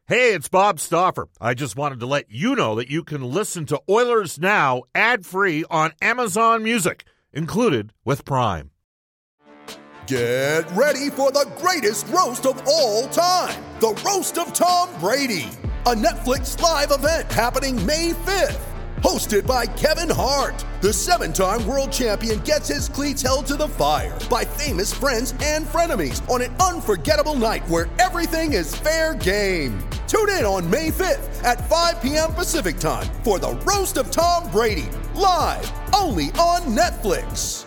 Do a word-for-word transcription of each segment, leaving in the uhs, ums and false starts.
Hey, it's Bob Stauffer. I just wanted to let you know that you can listen to Oilers Now ad-free on Amazon Music, included with Prime. Get ready for the greatest roast of all time, the Roast of Tom Brady, a Netflix live event happening May fifth. Hosted by Kevin Hart, the seven-time world champion gets his cleats held to the fire by famous friends and frenemies on an unforgettable night where everything is fair game. Tune in on May fifth at five p.m. Pacific time for the Roast of Tom Brady, live only on Netflix.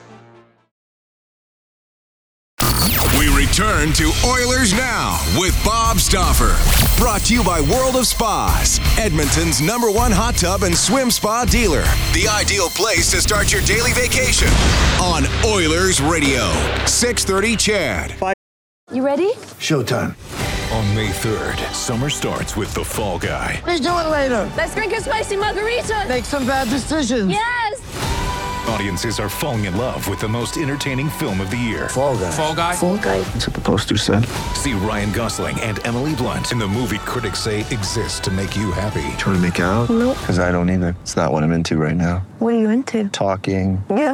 We return to Oilers Now with Bob Stauffer. Brought to you by World of Spas, Edmonton's number one hot tub and swim spa dealer. The ideal place to start your daily vacation on Oilers Radio. six thirty Chad. You ready? Showtime. On May third, summer starts with The Fall Guy. Let's do it later. Let's drink a spicy margarita. Make some bad decisions. Yes! Audiences are falling in love with the most entertaining film of the year. Fall Guy. Fall Guy? Fall Guy. That's what the poster said. See Ryan Gosling and Emily Blunt in the movie critics say exists to make you happy. Trying to make it out? Nope. Because I don't either. It's not what I'm into right now. What are you into? Talking. Yeah.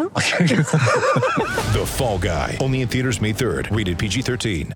The Fall Guy. Only in theaters May third. Rated P G thirteen.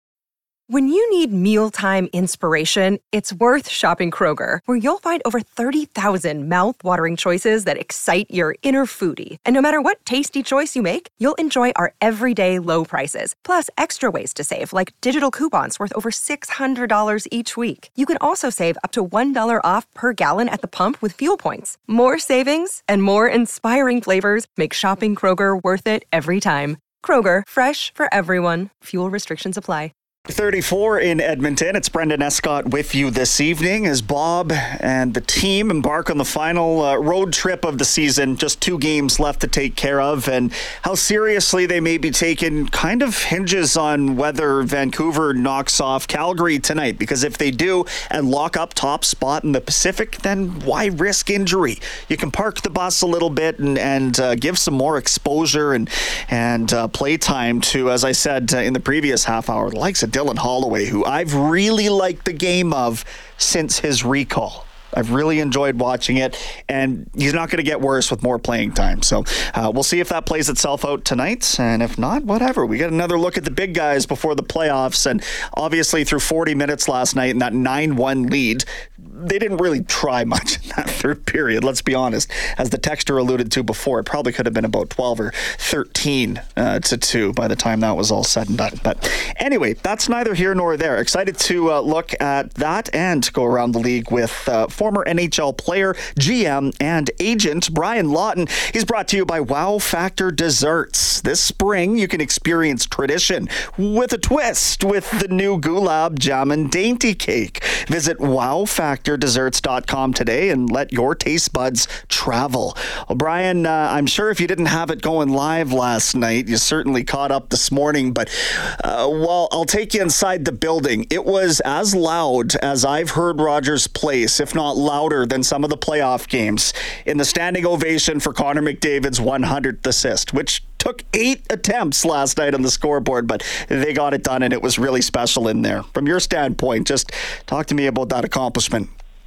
When you need mealtime inspiration, it's worth shopping Kroger, where you'll find over thirty thousand mouth-watering choices that excite your inner foodie. And no matter what tasty choice you make, you'll enjoy our everyday low prices, plus extra ways to save, like digital coupons worth over six hundred dollars each week. You can also save up to one dollar off per gallon at the pump with fuel points. More savings and more inspiring flavors make shopping Kroger worth it every time. Kroger, fresh for everyone. Fuel restrictions apply. thirty-four in Edmonton. It's Brendan Escott with you this evening as Bob and the team embark on the final uh, road trip of the season. Just two games left to take care of, and how seriously they may be taken kind of hinges on whether Vancouver knocks off Calgary tonight, because if they do and lock up top spot in the Pacific, then why risk injury? You can park the bus a little bit and, and uh, give some more exposure and, and uh, play time to, as I said uh, in the previous half hour, the likes of Dylan Holloway, who I've really liked the game of since his recall. I've really enjoyed watching it, and he's not going to get worse with more playing time. So uh, we'll see if that plays itself out tonight, and if not, whatever. We get another look at the big guys before the playoffs, and obviously through forty minutes last night in that nine one lead, they didn't really try much in that third period, let's be honest. As the texter alluded to before, it probably could have been about twelve or thirteen uh, to two by the time that was all said and done. But anyway, that's neither here nor there. Excited to uh, look at that and go around the league with uh, former N H L player, G M, and agent Brian Lawton. He's brought to you by Wow Factor Desserts. This spring, you can experience tradition with a twist with the new Gulab Jamun Dainty Cake. Visit wow factor desserts dot com today and let your taste buds travel. Well, Brian, uh, I'm sure if you didn't have it going live last night, you certainly caught up this morning, but uh, well, I'll take you inside the building. It was as loud as I've heard Rogers Place, if not louder than some of the playoff games, in the standing ovation for Connor McDavid's one hundredth assist, which took eight attempts last night on the scoreboard, but they got it done, and it was really special in there. From your standpoint, just talk to me about that accomplishment.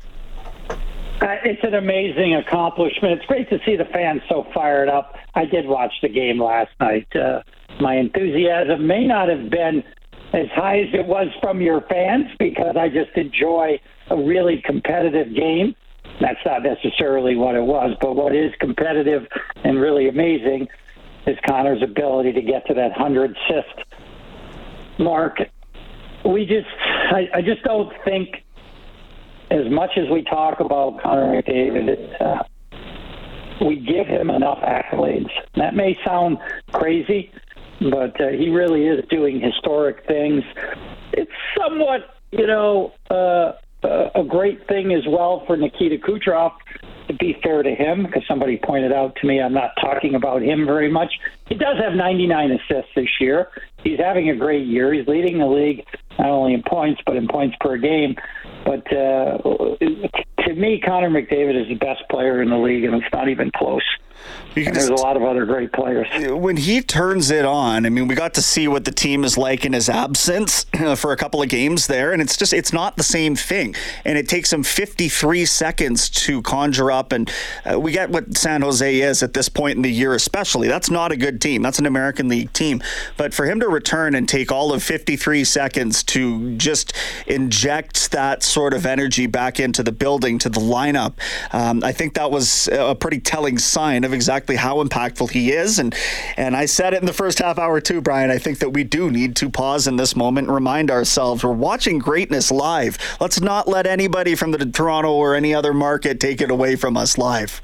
Uh, it's an amazing accomplishment. It's great to see the fans so fired up. I did watch the game last night. Uh, my enthusiasm may not have been as high as it was from your fans, because I just enjoy a really competitive game. That's not necessarily what it was, but what is competitive and really amazing is Connor's ability to get to that one hundred assist mark. We just, I, I just don't think, as much as we talk about Connor McDavid, uh, we give him enough accolades. That may sound crazy, but uh, he really is doing historic things. It's somewhat, you know, uh, a great thing as well for Nikita Kucherov, to be fair to him, because somebody pointed out to me I'm not talking about him very much. He does have ninety-nine assists this year. He's having a great year. He's leading the league not only in points, but in points per game. But uh, to me, Connor McDavid is the best player in the league, and it's not even close. You can There's just, a lot of other great players. when he turns it on, I mean, we got to see what the team is like in his absence for a couple of games there, and it's just, it's not the same thing. And it takes him fifty-three seconds to conjure up, and uh, we get what San Jose is at this point in the year especially. That's not a good team. That's an American League team. But for him to return and take all of fifty-three seconds to just inject that sort of energy back into the building, to the lineup, um, I think that was a pretty telling sign of exactly how impactful he is. And and I said it in the first half hour too, Brian. I think that we do need to pause in this moment and remind ourselves we're watching greatness live. Let's not let anybody from the Toronto or any other market take it away from us live.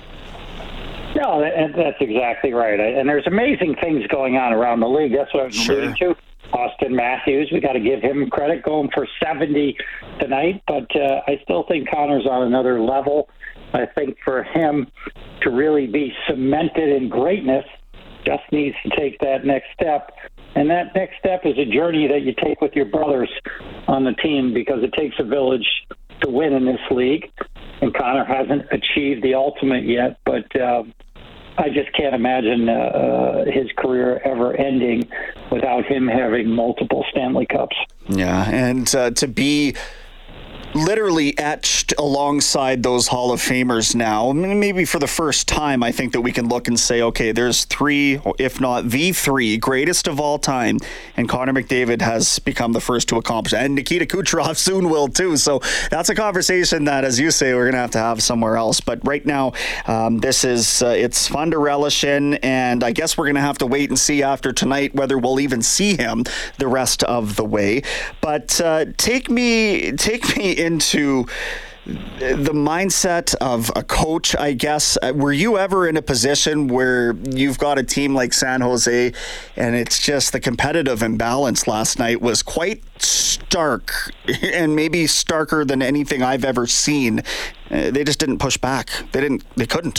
No, that, that's exactly right. And there's amazing things going on around the league. That's what I was Sure. alluding to. Austin Matthews, we got to give him credit, going for seventy tonight. But uh, I still think Connor's on another level. I think for him to really be cemented in greatness, just needs to take that next step. And that next step is a journey that you take with your brothers on the team, because it takes a village to win in this league. And Connor hasn't achieved the ultimate yet, but uh, I just can't imagine uh, his career ever ending without him having multiple Stanley Cups. Yeah, and uh, to be literally etched alongside those Hall of Famers now, maybe for the first time, I think that we can look and say, okay, there's three, if not the three, greatest of all time, and Connor McDavid has become the first to accomplish it. And Nikita Kucherov soon will too. So that's a conversation that, as you say, we're going to have to have somewhere else. But right now, um, this is, uh, it's fun to relish in, and I guess we're going to have to wait and see after tonight whether we'll even see him the rest of the way. But uh, take me, take me into the mindset of a coach, I guess. Were you ever in a position where you've got a team like San Jose and it's just the competitive imbalance last night was quite stark, and maybe starker than anything I've ever seen? Uh, they just didn't push back. They didn't, they couldn't.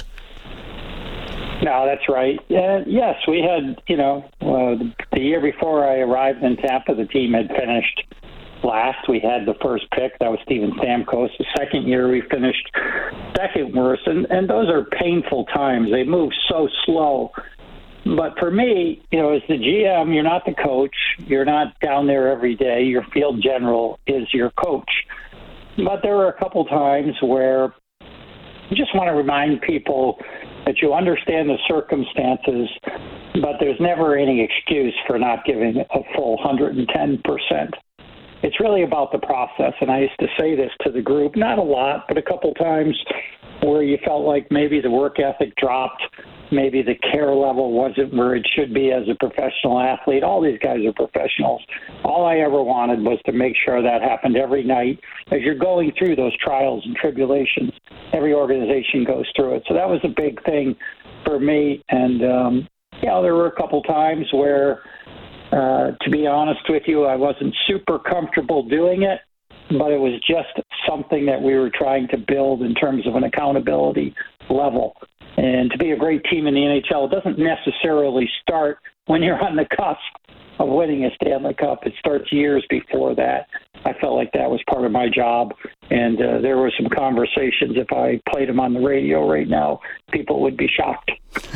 No, that's right. Uh, yes, we had, you know, uh, the year before I arrived in Tampa, the team had finished last. We had the first pick. That was Steven Stamkos. The second year, we finished second worst. And, and those are painful times. They move so slow. But for me, you know, as the G M, you're not the coach. You're not down there every day. Your field general is your coach. But there were a couple times where you just want to remind people that you understand the circumstances, but there's never any excuse for not giving a full one hundred ten percent. It's really about the process, and I used to say this to the group, not a lot, but a couple times where you felt like maybe the work ethic dropped, maybe the care level wasn't where it should be as a professional athlete. All these guys are professionals. All I ever wanted was to make sure that happened every night. As you're going through those trials and tribulations, every organization goes through it. So that was a big thing for me. And, um, you know, there were a couple times where, uh, to be honest with you, I wasn't super comfortable doing it, but it was just something that we were trying to build in terms of an accountability level. And to be a great team in the N H L, it doesn't necessarily start when you're on the cusp of winning a Stanley Cup. It starts years before that. I felt like that was part of my job. And uh, there were some conversations, if I played them on the radio right now, people would be shocked.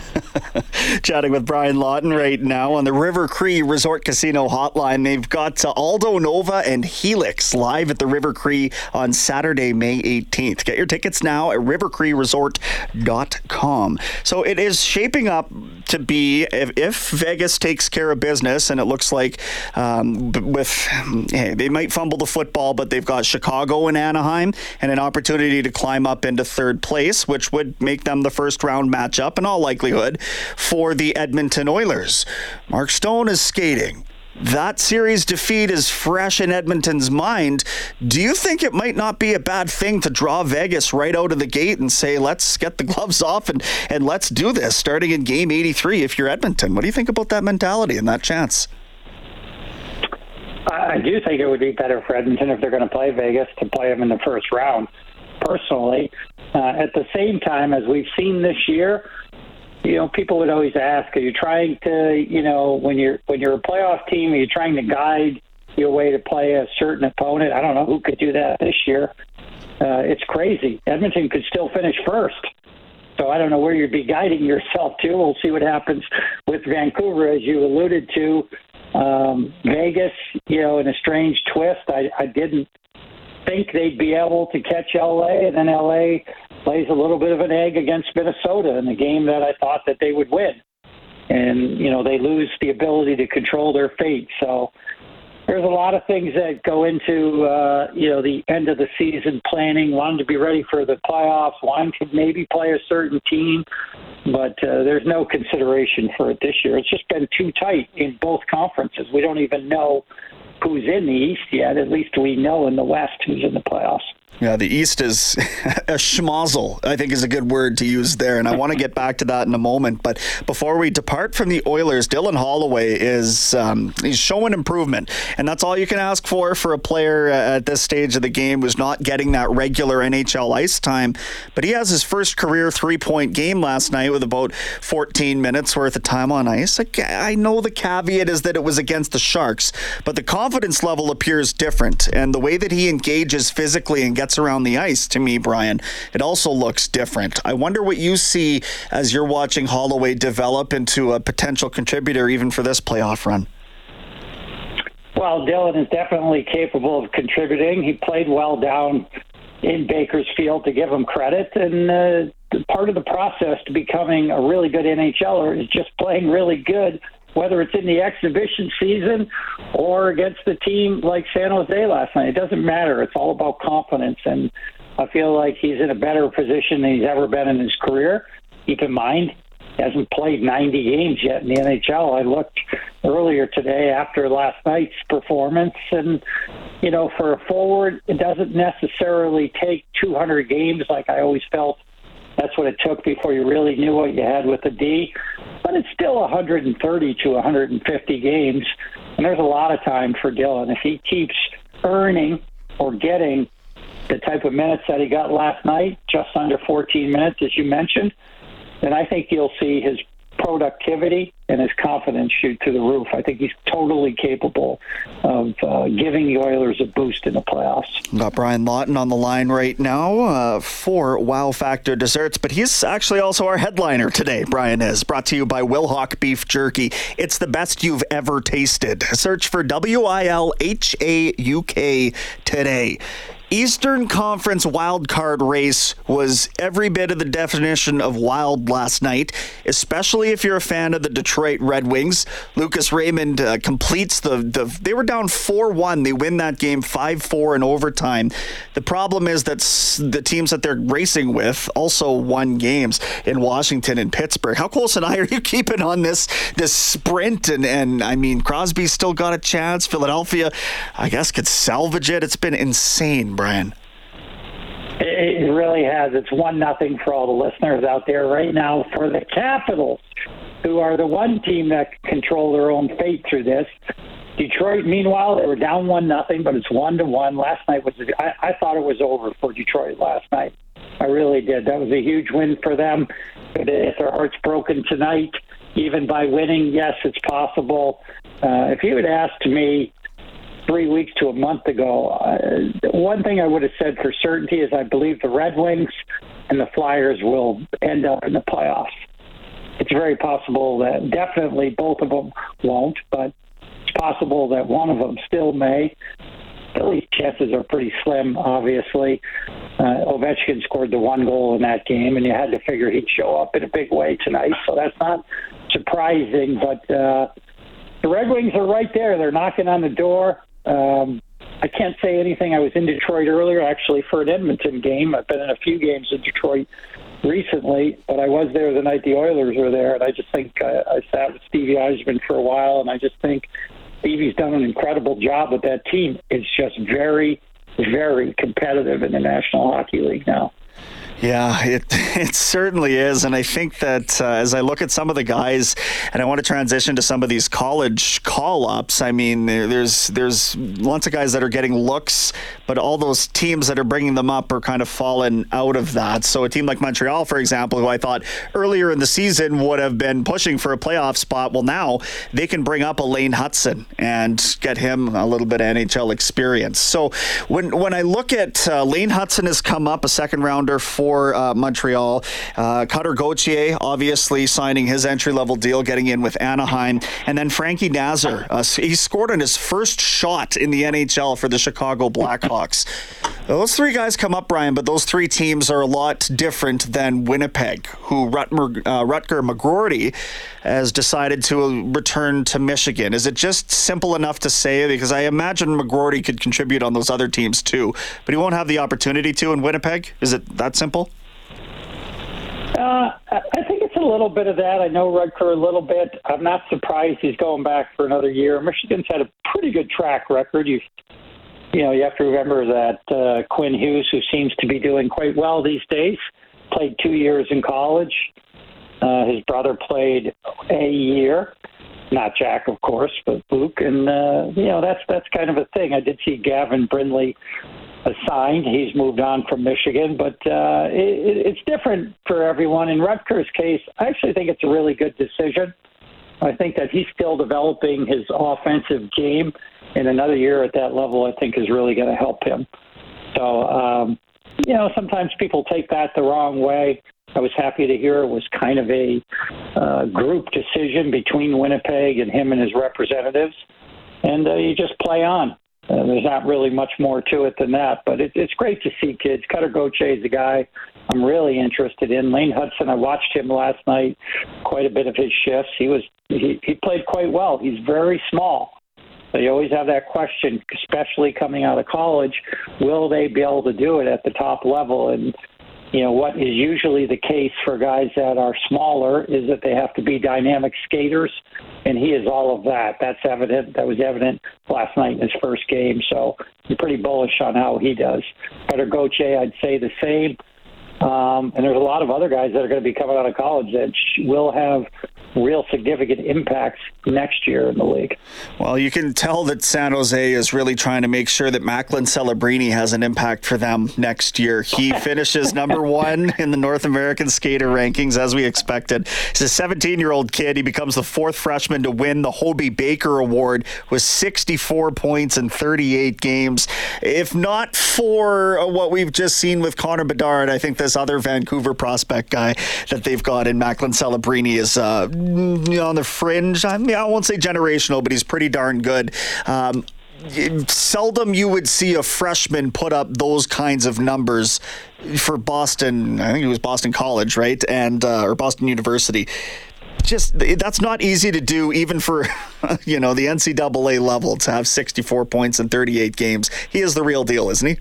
Chatting with Brian Lawton right now on the River Cree Resort Casino hotline. They've got uh, Aldo Nova and Helix live at the River Cree on Saturday, May eighteenth. Get your tickets now at river cree resort dot com. So it is shaping up to be, if, if Vegas takes care of business, and it looks like um, with, hey, they might fumble the football, but they've got Chicago and Anaheim and an opportunity to climb up into third place, which would make them the first round matchup in all likelihood for the Edmonton Oilers. Mark Stone is skating. That series defeat is fresh in Edmonton's mind. Do you think it might not be a bad thing to draw Vegas right out of the gate and say, let's get the gloves off and, and let's do this starting in game eighty-three if you're Edmonton? What do you think about that mentality and that chance? I do think it would be better for Edmonton if they're going to play Vegas to play them in the first round, personally. Uh, at the same time, as we've seen this year, you know, people would always ask, are you trying to, you know, when you're when you're a playoff team, are you trying to guide your way to play a certain opponent? I don't know who could do that this year. Uh, it's crazy. Edmonton could still finish first. So I don't know where you'd be guiding yourself to. We'll see what happens with Vancouver, as you alluded to. Um, Vegas, you know, in a strange twist, I, I didn't think they'd be able to catch L A, and then L A plays a little bit of an egg against Minnesota in the game that I thought that they would win. And, you know, they lose the ability to control their fate. So there's a lot of things that go into, uh, you know, the end of the season planning, wanting to be ready for the playoffs, wanting to maybe play a certain team. But uh, there's no consideration for it this year. It's just been too tight in both conferences. We don't even know who's in the East yet. At least we know in the West who's in the playoffs. Yeah, the East is a schmozzle, I think is a good word to use there, and I want to get back to that in a moment. But before we depart from the Oilers, Dylan Holloway is um, he's showing improvement, and that's all you can ask for for a player at this stage of the game who's not getting that regular N H L ice time. But he has his first career three-point game last night with about fourteen minutes worth of time on ice. I know the caveat is that it was against the Sharks, but the confidence level appears different, and the way that he engages physically and gets around the ice, to me, Brian, it also looks different. I wonder what you see as you're watching Holloway develop into a potential contributor even for this playoff run. Well, Dylan is definitely capable of contributing. He played well down in Bakersfield, to give him credit, and uh, part of the process to becoming a really good N H L er is just playing really good, whether it's in the exhibition season or against a team like San Jose last night. It doesn't matter. It's all about confidence, and I feel like he's in a better position than he's ever been in his career. Keep in mind, he hasn't played ninety games yet in the N H L. I looked earlier today after last night's performance, and, you know, for a forward, it doesn't necessarily take two hundred games like I always felt. That's what it took before you really knew what you had with the D. But it's still one hundred thirty to one hundred fifty games, and there's a lot of time for Dylan. If he keeps earning or getting the type of minutes that he got last night, just under fourteen minutes, as you mentioned, then I think you'll see his productivity and his confidence shoot through the roof. I think he's totally capable of uh, giving the Oilers a boost in the playoffs. Got Brian Lawton on the line right now uh, for Wow Factor Desserts, but he's actually also our headliner today. Brian is brought to you by Wilhauk Beef Jerky. It's the best you've ever tasted. Search for W I L H A U K today. Eastern Conference wildcard race was every bit of the definition of wild last night, especially if you're a fan of the Detroit Red Wings. Lucas Raymond uh, completes the, the... They were down four one. They win that game five four in overtime. The problem is that the teams that they're racing with also won games in Washington and Pittsburgh. How close an eye are you keeping on this this sprint? And, and I mean, Crosby's still got a chance. Philadelphia, I guess, could salvage it. It's been insane, Brian. It really has. It's one nothing for all the listeners out there right now for the Capitals, who are the one team that control their own fate through this. Detroit, meanwhile, they were down one nothing, but it's one to one. Last night was. I, I thought it was over for Detroit last night. I really did. That was a huge win for them. If their heart's broken tonight, even by winning, yes, it's possible. Uh, if you had asked me three weeks to a month ago, uh, one thing I would have said for certainty is I believe the Red Wings and the Flyers will end up in the playoffs. It's very possible that definitely both of them won't, but it's possible that one of them still may. Philly's chances are pretty slim, obviously. Uh, Ovechkin scored the one goal in that game, and you had to figure he'd show up in a big way tonight, so that's not surprising, but uh, the Red Wings are right there. They're knocking on the door. Um, I can't say anything. I was in Detroit earlier, actually, for an Edmonton game. I've been in a few games in Detroit recently, but I was there the night the Oilers were there, and I just think uh, I sat with Stevie Yzerman for a while, and I just think Stevie's done an incredible job with that team. It's just very, very competitive in the National Hockey League now. Yeah, it it certainly is. And I think that uh, as I look at some of the guys, and I want to transition to some of these college call-ups, I mean, there's there's lots of guys that are getting looks, but all those teams that are bringing them up are kind of falling out of that. So a team like Montreal, for example, who I thought earlier in the season would have been pushing for a playoff spot, well, now they can bring up a Lane Hutson and get him a little bit of N H L experience. So when, when I look at uh, Lane Hutson has come up, a second rounder for for uh, Montreal. Uh, Cutter Gauthier, obviously, signing his entry-level deal, getting in with Anaheim. And then Frankie Nazar, uh, he scored on his first shot in the N H L for the Chicago Blackhawks. Those three guys come up, Brian, but those three teams are a lot different than Winnipeg, who Rutmer, uh, Rutger McGroarty has decided to return to Michigan. Is it just simple enough to say? Because I imagine McGroarty could contribute on those other teams too, but he won't have the opportunity to in Winnipeg? Is it that simple? Uh, I think it's a little bit of that. I know Rutger a little bit. I'm not surprised he's going back for another year. Michigan's had a pretty good track record. You You know, you have to remember that uh, Quinn Hughes, who seems to be doing quite well these days, played two years in college. Uh, his brother played a year, not Jack, of course, but Luke. And, uh, you know, that's that's kind of a thing. I did see Gavin Brindley assigned. He's moved on from Michigan, but uh, it, it's different for everyone. In Rutger's case, I actually think it's a really good decision. I think that he's still developing his offensive game. And another year at that level, I think, is really going to help him. So, um, you know, sometimes people take that the wrong way. I was happy to hear it was kind of a uh, group decision between Winnipeg and him and his representatives. And uh, you just play on. Uh, there's not really much more to it than that. But it, it's great to see kids. Cutter Gauthier is a guy I'm really interested in. Lane Hudson, I watched him last night, quite a bit of his shifts. He was he, he played quite well. He's very small. So you always have that question, especially coming out of college, will they be able to do it at the top level? And, you know, what is usually the case for guys that are smaller is that they have to be dynamic skaters, and he is all of that. That's evident. That was evident last night in his first game. So I'm pretty bullish on how he does. Cutter Gauthier, I'd say the same. Um, and there's a lot of other guys that are going to be coming out of college that sh- will have real significant impacts next year in the league. Well, you can tell that San Jose is really trying to make sure that Macklin Celebrini has an impact for them next year. He finishes number one in the North American skater rankings, as we expected. He's a seventeen-year-old kid. He becomes the fourth freshman to win the Hobey Baker Award with sixty-four points in thirty-eight games. If not for what we've just seen with Connor Bedard, I think this other Vancouver prospect guy that they've got in Macklin Celebrini is uh, on the fringe. I mean, I won't say generational, but he's pretty darn good. Um, seldom you would see a freshman put up those kinds of numbers for Boston. I think it was Boston College, right? And uh, or Boston University. Just that's not easy to do, even for you know the N C double A level, to have sixty-four points in thirty-eight games. He is the real deal, isn't he?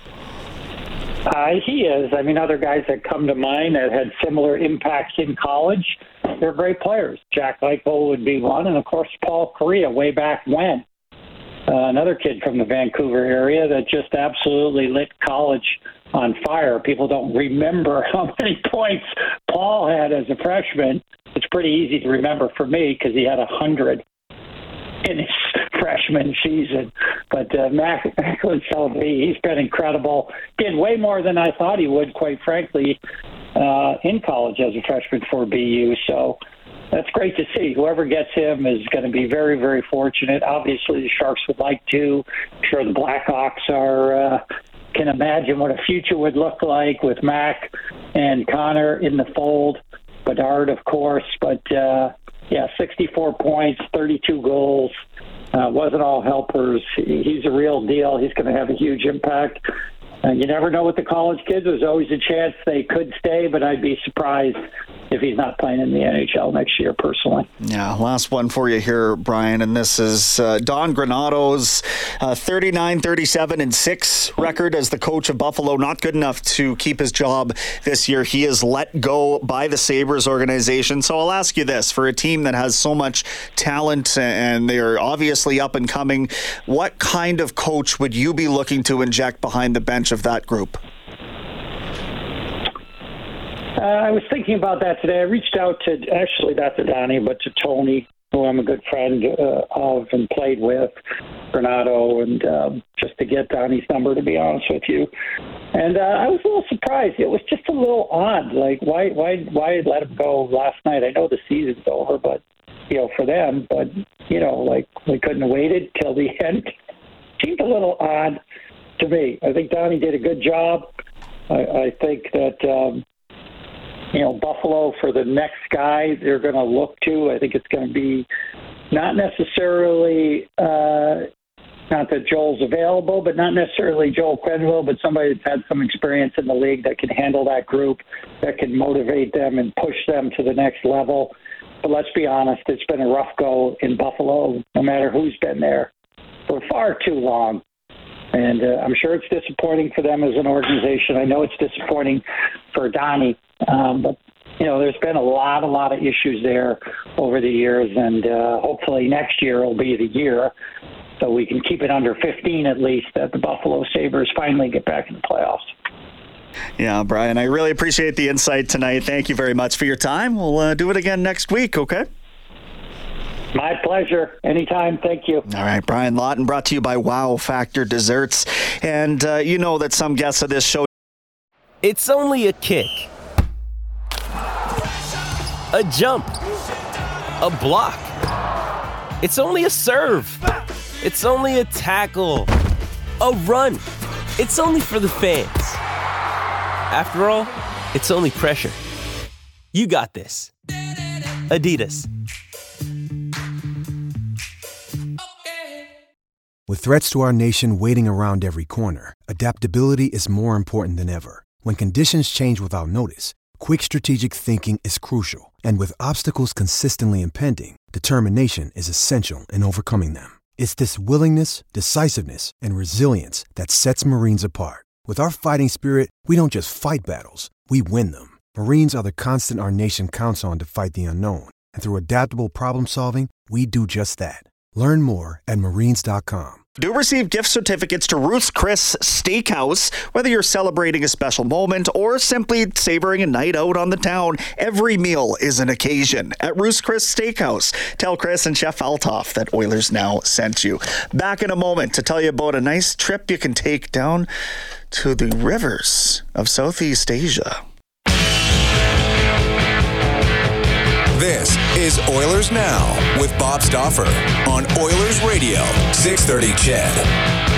Uh, he is. I mean, other guys that come to mind that had similar impacts in college, they're great players. Jack Eichel would be one, and of course Paul Kariya way back when. Uh, another kid from the Vancouver area that just absolutely lit college on fire. People don't remember how many points Paul had as a freshman. It's pretty easy to remember for me because he had a hundred in his freshman season. But uh, Macklin Celebrini, he's been incredible. Did way more than I thought he would, quite frankly, uh, in college as a freshman for B U. So that's great to see. Whoever gets him is going to be very, very fortunate. Obviously, the Sharks would like to. I'm sure the Blackhawks are uh, can imagine what a future would look like with Mac and Connor in the fold. Bedard, of course, but uh, yeah, sixty-four points, thirty-two goals. Uh, wasn't all helpers. He, he's a real deal. He's going to have a huge impact. Uh, you never know with the college kids. There's always a chance they could stay, but I'd be surprised if he's not playing in the N H L next year, personally. Yeah, last one for you here, Brian, and this is uh, Don Granato's uh, thirty-nine, thirty-seven, and six record as the coach of Buffalo. Not good enough to keep his job this year. He is let go by the Sabres organization. So I'll ask you this, for a team that has so much talent and they are obviously up and coming, what kind of coach would you be looking to inject behind the bench of that group? Uh, I was thinking about that today. I reached out to, actually not to Donnie, but to Tony, who I'm a good friend uh, of and played with, Granato, and um, just to get Donnie's number, to be honest with you. And uh, I was a little surprised. It was just a little odd. Like, why why, why let him go last night? I know the season's over, but, you know, for them, but, you know, like, we couldn't have waited till the end. Seemed a little odd to me. I think Donnie did a good job. I, I think that, um, you know, Buffalo, for the next guy they're going to look to, I think it's going to be not necessarily, uh, not that Joel's available, but not necessarily Joel Quenneville, but somebody that's had some experience in the league that can handle that group, that can motivate them and push them to the next level. But let's be honest, it's been a rough go in Buffalo, no matter who's been there, for far too long. And uh, I'm sure it's disappointing for them as an organization. I know it's disappointing for Donnie, um, but, you know, there's been a lot, a lot of issues there over the years, and uh, hopefully next year will be the year so we can keep it under fifteen at least, that the Buffalo Sabres finally get back in the playoffs. Yeah, Brian, I really appreciate the insight tonight. Thank you very much for your time. We'll uh, do it again next week, okay? My pleasure. Anytime. Thank you. All right, Brian Lawton, brought to you by Wow Factor Desserts. And uh, you know that some guests of this show... It's only a kick. A jump. A block. It's only a serve. It's only a tackle. A run. It's only for the fans. After all, it's only pressure. You got this. Adidas. With threats to our nation waiting around every corner, adaptability is more important than ever. When conditions change without notice, quick strategic thinking is crucial. And with obstacles consistently impending, determination is essential in overcoming them. It's this willingness, decisiveness, and resilience that sets Marines apart. With our fighting spirit, we don't just fight battles, we win them. Marines are the constant our nation counts on to fight the unknown. And through adaptable problem solving, we do just that. Learn more at marines dot com. Do receive gift certificates to Ruth's Chris Steakhouse. Whether you're celebrating a special moment or simply savoring a night out on the town, every meal is an occasion at Ruth's Chris Steakhouse. Tell Chris and Chef Altoff that Oilers Now sent you. Back in a moment to tell you about a nice trip you can take down to the rivers of Southeast Asia. This is Oilers Now with Bob Stauffer on Oilers Radio, six thirty C H E D.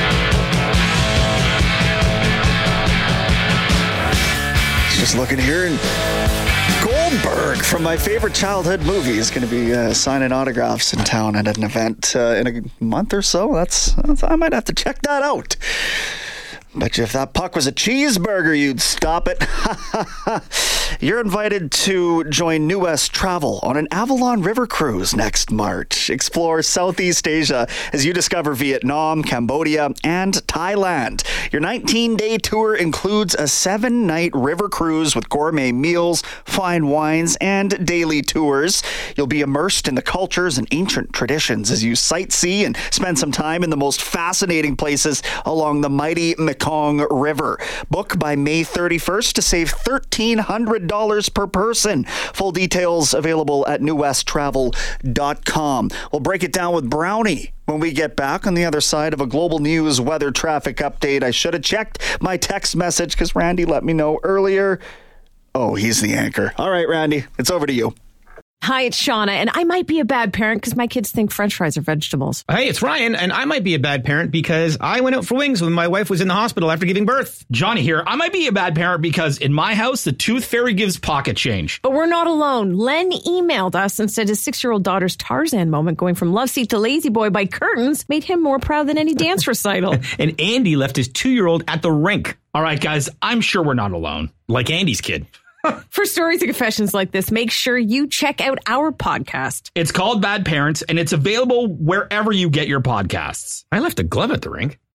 Just looking here, and Goldberg from my favorite childhood movie is going to be uh, signing autographs in town at an event uh, in a month or so. That's, that's I might have to check that out. Bet you if that puck was a cheeseburger, you'd stop it. You're invited to join New West Travel on an Avalon River cruise next March. Explore Southeast Asia as you discover Vietnam, Cambodia, and Thailand. Your nineteen-day tour includes a seven-night river cruise with gourmet meals, fine wines, and daily tours. You'll be immersed in the cultures and ancient traditions as you sightsee and spend some time in the most fascinating places along the mighty Mekong River. Book by May thirty-first to save one thousand three hundred dollars per person. Full details available at new west travel dot com. We'll break it down with Brownie when we get back on the other side of a Global News weather traffic update. I should have checked my text message because Randy let me know earlier. Oh, he's the anchor. All right, Randy, it's over to you. Hi, it's Shauna, and I might be a bad parent because my kids think French fries are vegetables. Hey, it's Ryan, and I might be a bad parent because I went out for wings when my wife was in the hospital after giving birth. Johnny here. I might be a bad parent because in my house, the tooth fairy gives pocket change. But we're not alone. Len emailed us and said his six-year-old daughter's Tarzan moment going from love seat to lazy boy by curtains made him more proud than any dance recital. And Andy left his two-year-old at the rink. All right, guys, I'm sure we're not alone. Like Andy's kid. For stories and confessions like this, make sure you check out our podcast. It's called Bad Parents, and it's available wherever you get your podcasts. I left a glove at the rink.